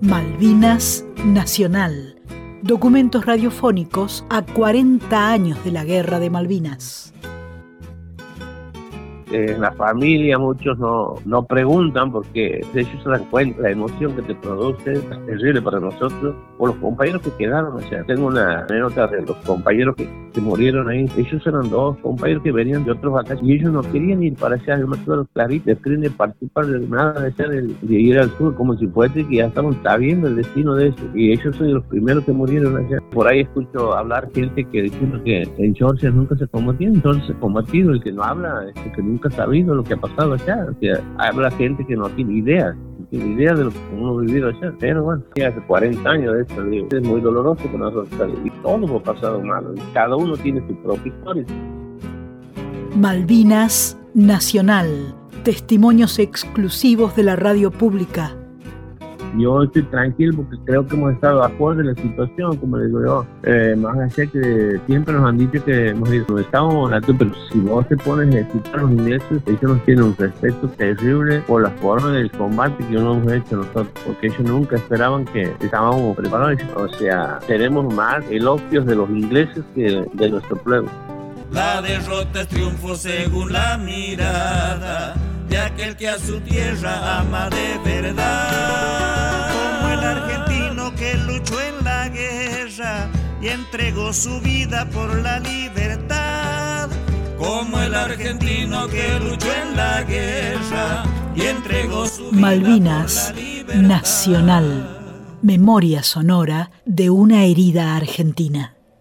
Malvinas Nacional. Documentos radiofónicos a 40 años de la Guerra de Malvinas. En la familia muchos no preguntan porque ellos se dan cuenta la emoción que te produce es terrible para nosotros o los compañeros que quedaron. O sea, tengo una anécdota de los compañeros que murieron ahí. Ellos eran dos compañeros que venían de otros batallas y ellos no querían ir para allá. Yo me acuerdo clarito, querían participar de nada de ir al sur, como si fuese que ya estaban sabiendo el destino de eso. Y ellos son los primeros que murieron allá. Por ahí escucho hablar gente que diciendo que en Georgia nunca se combatió. Entonces, combatido, el que no habla es el que nunca ha sabido lo que ha pasado allá. O sea, habla gente que no tiene idea de lo que uno ha vivido allá. Pero bueno, hace 40 años de esto, digo, es muy doloroso con nosotros y todo lo ha pasado mal. Cada uno tiene su propia historia. Malvinas Nacional. Testimonios exclusivos de la radio pública. Yo estoy tranquilo porque creo que hemos estado a acuerdo en la situación, como les digo yo. Más allá que siempre nos han dicho que nos estamos alto, pero si vos te pones a escuchar a los ingleses, ellos nos tienen un respeto terrible por la forma del combate que no hemos hecho nosotros, porque ellos nunca esperaban que estábamos preparados. O sea, tenemos más elogios de los ingleses que de nuestro pueblo. La derrota es triunfo según la mirada de aquel que a su tierra ama de verdad. Como el argentino que luchó en la guerra y entregó su vida por la libertad. Como el argentino que luchó en la guerra y entregó su vida Malvinas por la libertad. Nacional. Memoria sonora de una herida argentina.